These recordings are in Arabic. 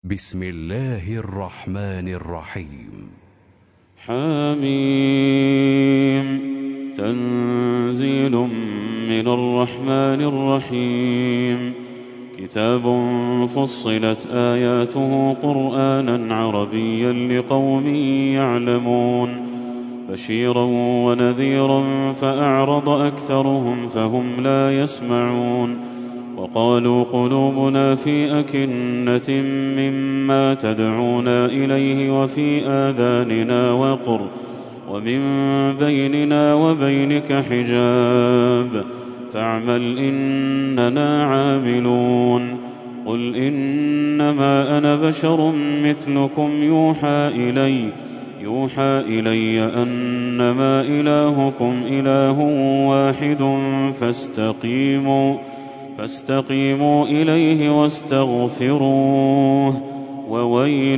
بسم الله الرحمن الرحيم. حميم. تنزيل من الرحمن الرحيم. كتاب فصلت آياته قرآنا عربيا لقوم يعلمون، بشيرا ونذيرا فأعرض أكثرهم فهم لا يسمعون. وقالوا قلوبنا في أكنة مما تدعونا إليه وفي آذاننا وقر ومن بيننا وبينك حجاب فاعمل إننا عاملون. قل إنما أنا بشر مثلكم يوحى إلي أنما إلهكم إله واحد فاستقيموا إليه واستغفروه. وويل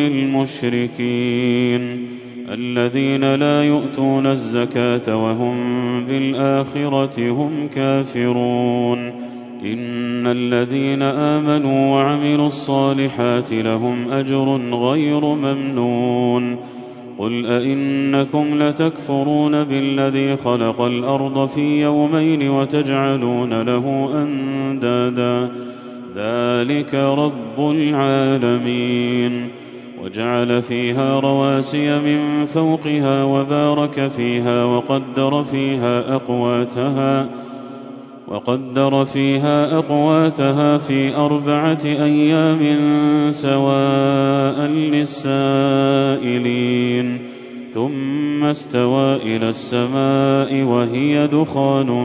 للمشركين الذين لا يؤتون الزكاة وهم بالآخرة هم كافرون. إن الذين آمنوا وعملوا الصالحات لهم أجر غير ممنون. قل أئنكم لتكفرون بالذي خلق الأرض في يومين وتجعلون له أندادا ذلك رب العالمين. وجعل فيها رواسي من فوقها وبارك فيها وقدر فيها أقواتها في 4 أيام سواء للسائلين. ثم استوى إلى السماء وهي دخان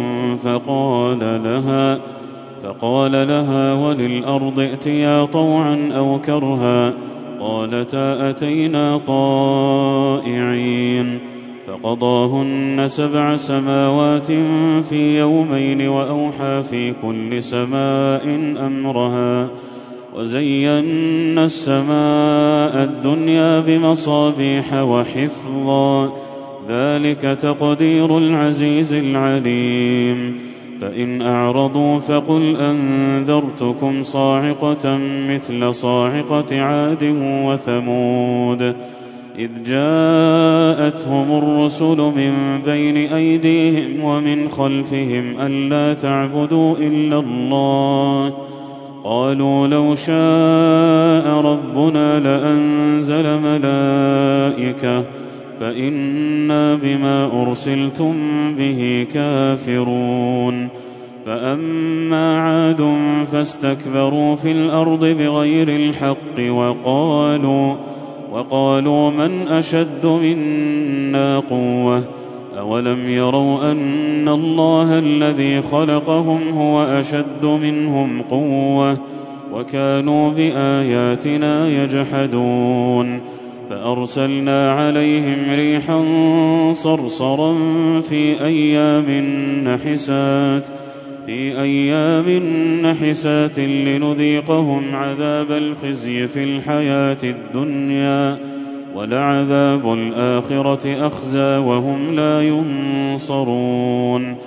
فقال لها وللأرض ائتيا طوعا أو كرها قالتا أتينا طائعين. فقضاهن 7 سماوات في يومين وأوحى في كل سماء أمرها. وزينا السماء الدنيا بمصابيح وحفظا ذلك تقدير العزيز العليم. فإن أعرضوا فقل أنذرتكم صاعقة مثل صاعقة عاد وثمود إذ جاءتهم الرسل من بين أيديهم ومن خلفهم ألا تعبدوا إلا الله قالوا لو شاء ربنا لأنزل ملائكة فإنا بما أرسلتم به كافرون. فأما عاد فاستكبروا في الأرض بغير الحق وقالوا من أشد منا قوة أولم يروا أن الله الذي خلقهم هو أشد منهم قوة وكانوا بآياتنا يجحدون. فأرسلنا عليهم ريحا صرصرا في أيام نحسات لنذيقهم عذاب الخزي في الحياة الدنيا ولعذاب الآخرة أخزى وهم لا ينصرون.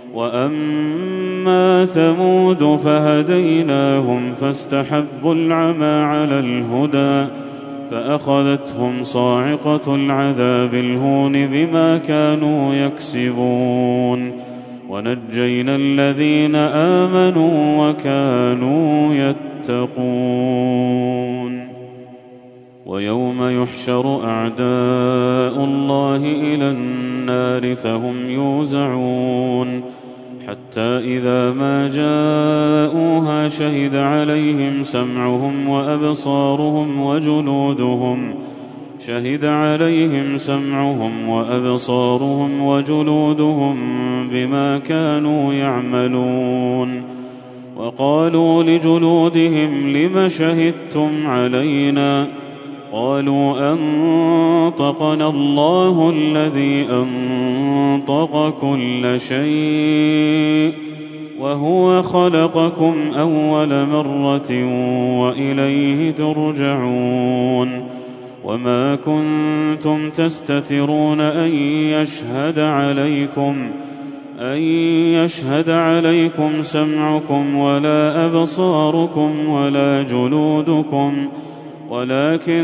وأما ثمود فهديناهم فاستحبوا العمى على الهدى فأخذتهم صاعقة العذاب الهون بما كانوا يكسبون. ونجينا الذين آمنوا وكانوا يتقون. ويوم يحشر أعداء الله إلى النار فهم يوزعون حتى إذا ما جاءوها شهد عليهم سمعهم وأبصارهم وجلودهم بما كانوا يعملون. وقالوا لجلودهم لم شهدتم علينا قالوا أنطقنا الله الذي أنطق كل شيء وهو خلقكم أول مرة وإليه ترجعون. وما كنتم تستترون أن يشهد عليكم سمعكم ولا أبصاركم ولا جلودكم ولكن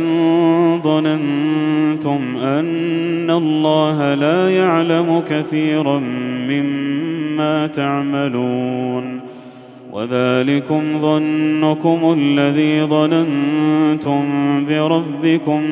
ظننتم أن الله لا يعلم كثيرا مما تعملون. وذلكم ظنكم الذي ظننتم بربكم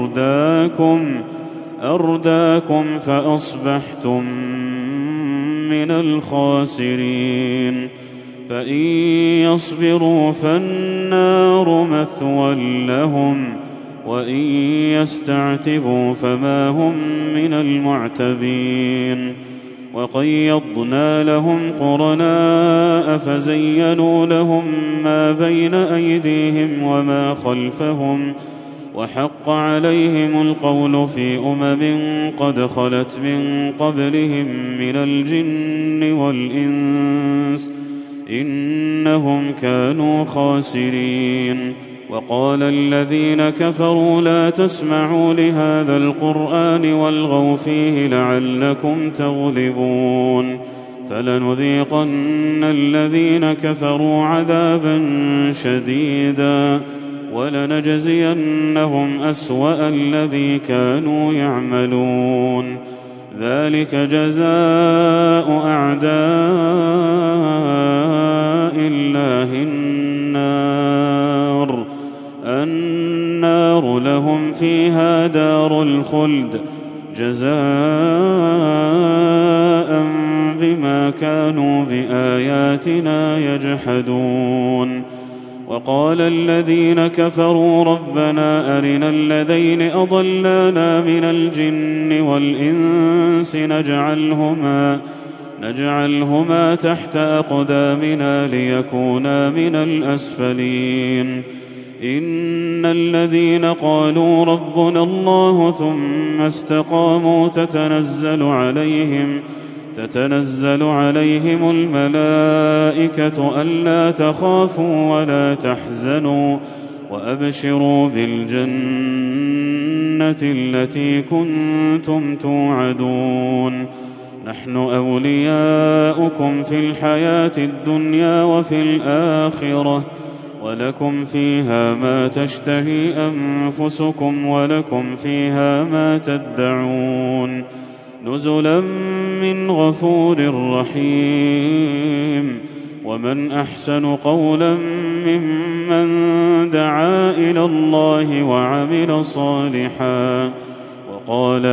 أرداكم فأصبحتم من الخاسرين. فإن يصبروا فالنار مثوى لهم، وإن يستعتبوا فما هم من المعتبين. وقيضنا لهم قرناء فزينوا لهم ما بين أيديهم وما خلفهم، وحق عليهم القول في قد خلت من قبلهم من الجن والإنس إنهم كانوا خاسرين. وقال الذين كفروا لا تسمعوا لهذا القرآن والغوا فيه لعلكم تغلبون. فلنذيقن الذين كفروا عذابا شديدا ولنجزينهم أسوأ الذي كانوا يعملون. ذلك جزاء أعداء الله النار لهم فيها دار الخلد جزاء بما كانوا بآياتنا يجحدون. وقال الذين كفروا ربنا أرنا الذين أضلانا من الجن والإنس نجعلهما تحت أقدامنا ليكونا من الأسفلين. إن الذين قالوا ربنا الله ثم استقاموا تتنزل عليهم الملائكة ألا تخافوا ولا تحزنوا وأبشروا بالجنة التي كنتم توعدون. نحن أولياؤكم في الحياة الدنيا وفي الآخرة ولكم فيها ما تشتهي أنفسكم ولكم فيها ما تدعون. نزلا من غفور رحيم. ومن أحسن قولا ممن دعا إلى الله وعمل صالحا وقال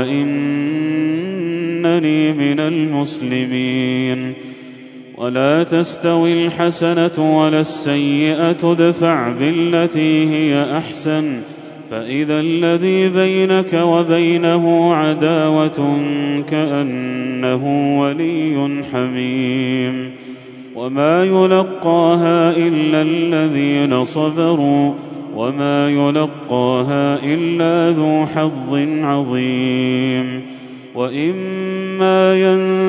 إنني من المسلمين. ولا تستوي الحسنة ولا السيئة ادفع بالتي هي أحسن فإذا الذي بينك وبينه عداوة كأنه ولي حميم. وما يلقاها إلا الذين صبروا وما يلقاها إلا ذو حظ عظيم. وإما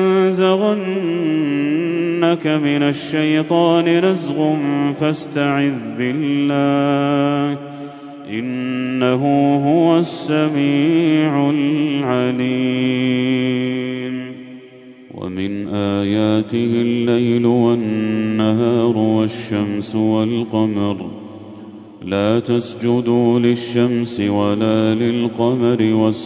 ينزغنك من الشيطان نزغ فاستعذ بالله إنه هو السميع العليم. ومن آياته الليل والنهار والشمس والقمر لا تسجدوا للشمس ولا للقمر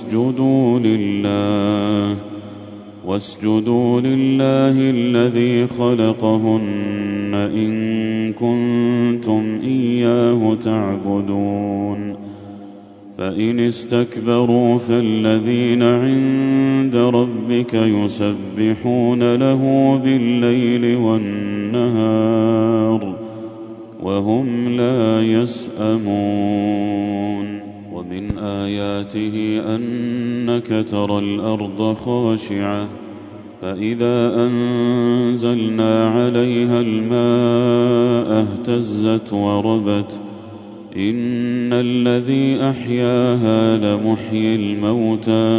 واسجدوا لله الذي خلقهن إن كنتم إياه تعبدون. فإن استكبروا فالذين عند ربك يسبحون له بالليل والنهار وهم لا يسأمون. ومن آياته أنك ترى الأرض خاشعة فإذا أنزلنا عليها الماء اهتزت وربت إن الذي أحياها لمحيي الموتى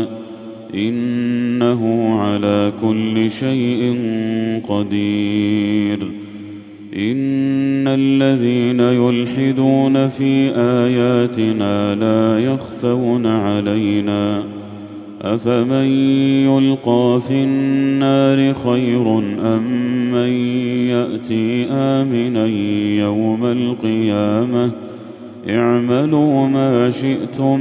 إنه على كل شيء قدير. إن الذين يلحدون في آياتنا لا يخفون علينا أفمن يلقى في النار خير أم من يأتي آمنا يوم القيامة اعملوا ما شئتم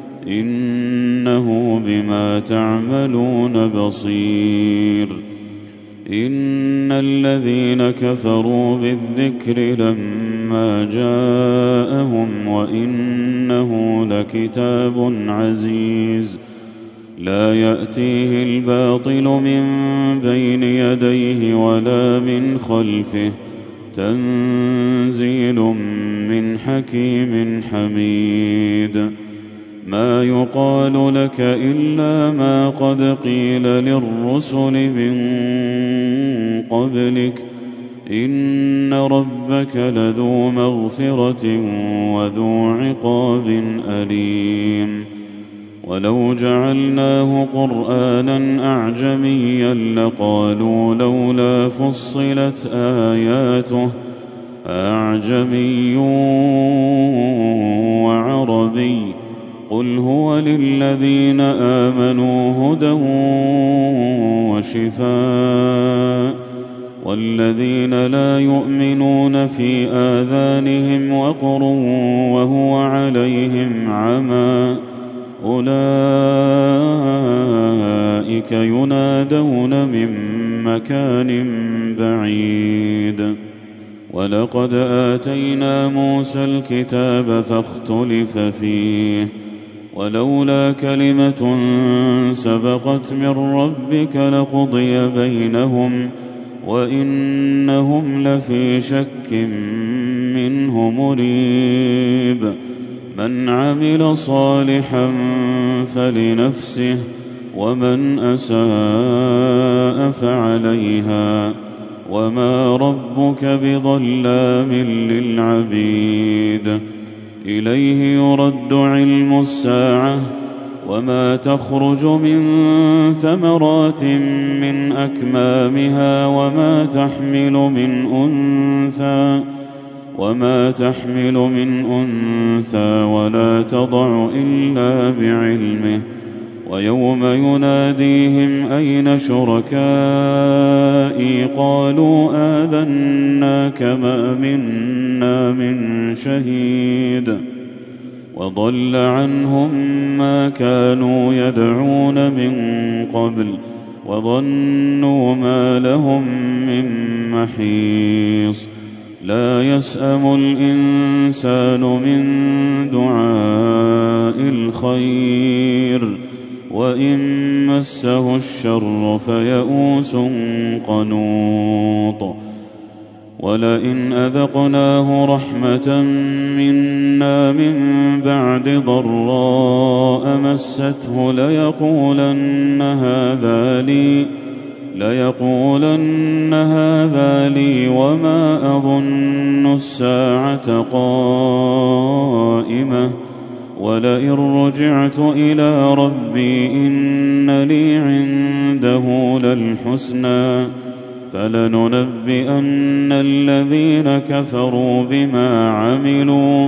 إنه بما تعملون بصير. إن الذين كفروا بالذكر لما جاءهم وإنه لكتاب عزيز لا يأتيه الباطل من بين يديه ولا من خلفه تنزيل من حكيم حميد. ما يقال لك إلا ما قد قيل للرسل من قبلك إن ربك لذو مغفرة وذو عقاب أليم. ولو جعلناه قرآنا أعجميا لقالوا لولا فصلت آياته أعجمي وعربي قل هو للذين آمنوا هدى وشفاء والذين لا يؤمنون في آذانهم وقر وهو عليهم عمى أولئك ينادون من مكان بعيد. ولقد آتينا موسى الكتاب فاختلف فيه ولولا كلمة سبقت من ربك لقضي بينهم وإنهم لفي شك منه مريب. من عمل صالحا فلنفسه ومن أساء فعليها وما ربك بظلام للعبيد. إليه يرد علم الساعة وما تخرج من ثمرات من أكمامها وما تحمل من أنثى ولا تضع إلا بعلمه. ويوم يناديهم أين شركائي قالوا آذناك ما منا من شهيد وضل عنهم ما كانوا يدعون من قبل وظنوا ما لهم من محيص. لا يسأم الإنسان من دعاء الخير وإن مسه الشر فيئوس قنوط. ولئن أذقناه رحمة منا من بعد ضراء مسته ليقولن هذا لي وما أظن الساعة قائمة ولئن رجعت إلى ربي إن لي عنده للحسنى فلننبئن الذين كفروا بما عملوا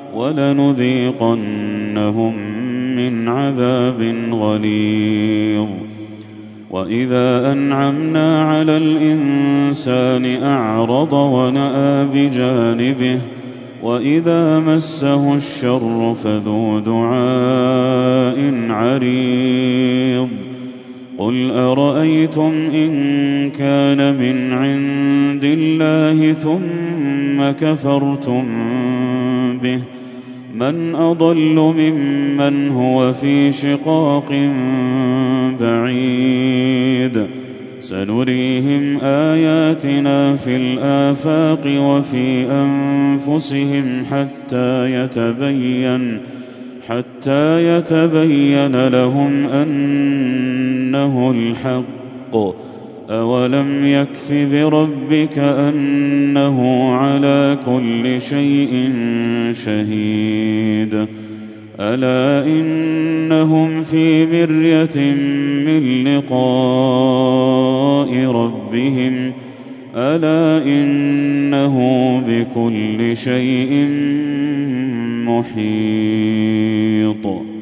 ولنذيقنهم من عذاب غليظ. وإذا أنعمنا على الإنسان أعرض ونأى بجانبه وإذا مسه الشر فذو دعاء عريض. قل أرأيتم إن كان من عند الله ثم كفرتم به من أضل ممن هو في شقاق بعيد. سنريهم آياتنا في الآفاق وفي أنفسهم حتى يتبين لهم أنه الحق. أولم يكف بربك أنه على كل شيء شهيد. ألا إنهم في مرية من لقاء ربهم ألا إنه بكل شيء محيط.